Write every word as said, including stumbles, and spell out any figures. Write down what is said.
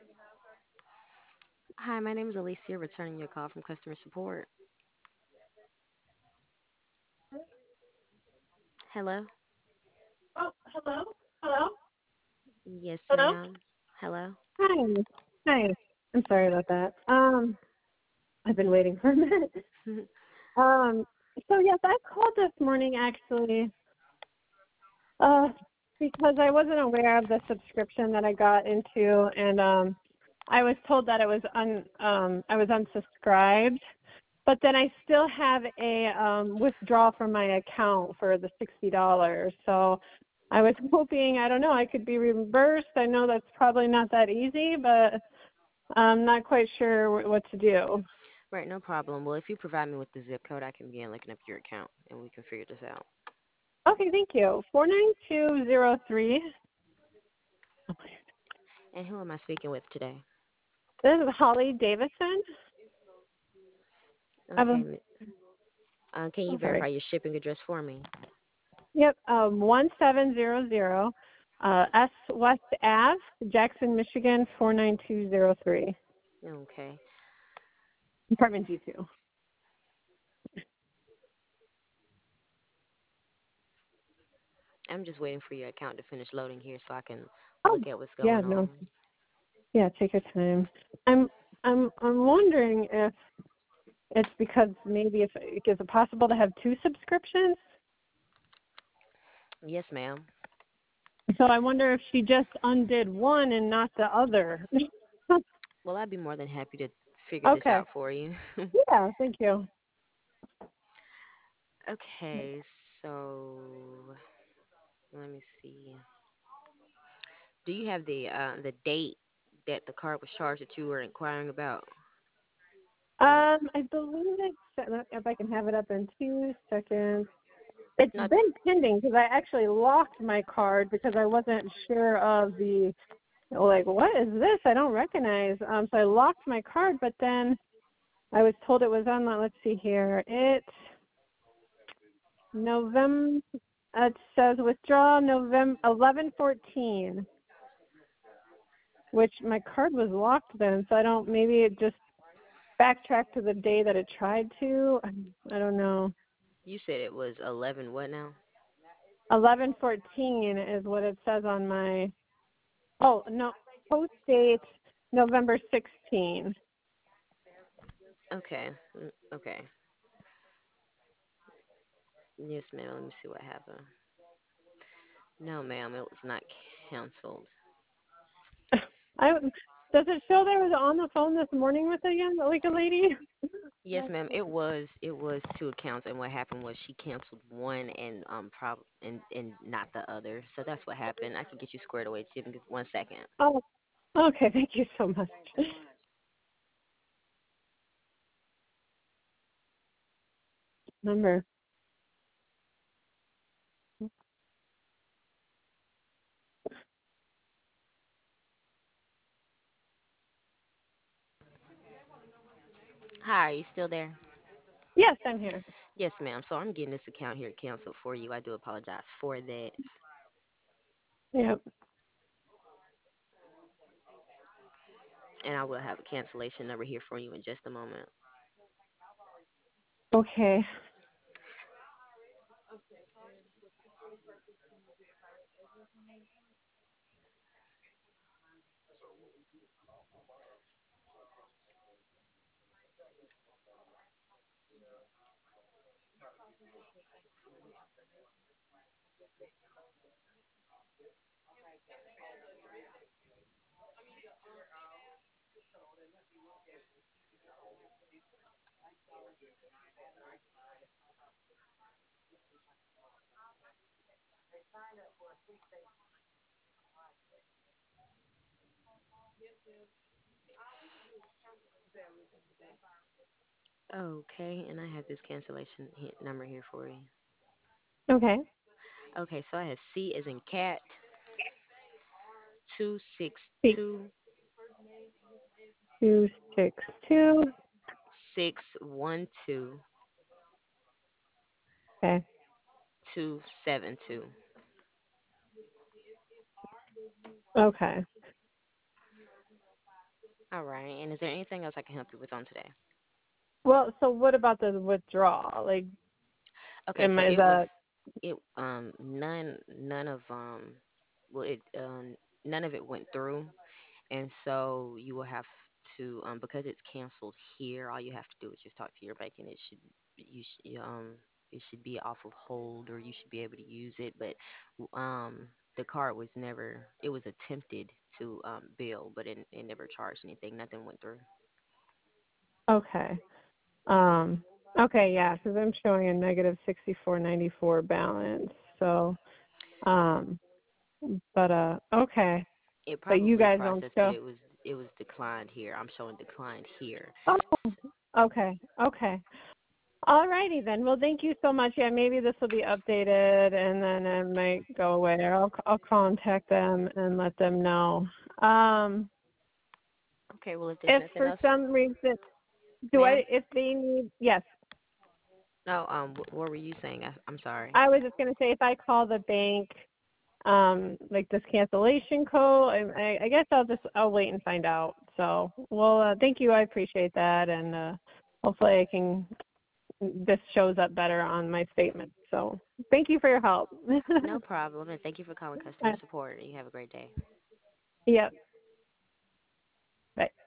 Hi, my name is Alicia, returning your call from customer support. Hello? Oh, hello? Hello? Yes, Hello? ma'am. Hello? Hi. Hi. I'm sorry about that. Um, I've been waiting for a minute. Um, so yes, I called this morning actually, uh, because I wasn't aware of the subscription that I got into, and um, I was told that it was un um I was unsubscribed, but then I still have a um withdrawal from my account for the sixty dollars. So I was hoping, I don't know, I could be reimbursed. I know that's probably not that easy, but I'm not quite sure wh- what to do. Right, no problem. Well, if you provide me with the zip code, I can begin looking up your account and we can figure this out. Okay, thank you. four nine two zero three. And who am I speaking with today? This is Holly Davison. I have Okay, a, m- uh, can you oh, verify sorry. your shipping address for me? Yep, um, one seven zero zero, uh, S West Ave, Jackson, Michigan, four nine two zero three. Okay. Apartment G two. I'm just waiting for your account to finish loading here so I can Oh, look at what's yeah, going no. on. Yeah, take your time. I'm I'm I'm wondering if it's because maybe if is it possible to have two subscriptions? Yes, ma'am. So I wonder if she just undid one and not the other. Well, I'd be more than happy to figure this Okay. out for you. Yeah, thank you. Okay, so let me see. Do you have the uh, the date that the card was charged that you were inquiring about? Or Um, I believe it's if I can have it up in two seconds. It's not? been pending because I actually locked my card because I wasn't sure of the like what is this? I don't recognize. Um, so I locked my card, but then I was told it was on. Let's see here. It November. It says withdraw November eleven fourteen, which my card was locked then. So I don't. Maybe it just backtracked to the day that it tried to. I don't know. You said it was eleven. What now? eleven fourteen is what it says on my. Oh no, post date November sixteenth. Okay. mm, Okay. Yes, ma'am. Let me see what happened. No, ma'am. It was not canceled. I does it show that I was on the phone this morning with a young like a lady? Yes, ma'am. It was. It was two accounts, and what happened was she canceled one and um prob and and not the other. So that's what happened. I can get you squared away. Give me one second. Oh, okay. Thank you so much. Number. Hi, are you still there? Yes, I'm here. Yes, ma'am. So I'm getting this account here canceled for you. I do apologize for that. Yep. And I will have a cancellation number here for you in just a moment. Okay. Okay, and I have this cancellation hit number here for you. Okay. Okay, so I have C as in cat, two six Eight two two six two. six one two Okay. two seven two. Okay. All right. And is there anything else I can help you with on today? Well, so what about the withdrawal? Like, Okay, am so I, is it was that it um none none of um well it um none of it went through, and so you will have to um because it's canceled here. All you have to do is just talk to your bank, and it should you should um it should be off of hold, or you should be able to use it. But um the card was never it was attempted to um bill, but it it never charged anything. Nothing went through. okay? Um, okay, yeah, because I'm showing a negative sixty-four ninety-four balance. So, um, but uh, okay, It but you probably guys don't processed, but show. it was it was declined here. I'm showing declined here. Oh, okay, okay. All righty then. Well, thank you so much. Yeah, maybe this will be updated, and then it might go away. Or I'll I'll contact them and let them know. Um, Okay, well, if there's if nothing for else, some reason, do ma'am. I? If they need, yes, No, um, wh- what were you saying? I, I'm sorry. I was just gonna say if I call the bank, um, like this cancellation code, I, I, I guess I'll just I'll wait and find out. So, well, uh, thank you. I appreciate that, and uh, hopefully I can this shows up better on my statement. So, thank you for your help. No problem, and thank you for calling customer Uh, support. You have a great day. yep. Bye.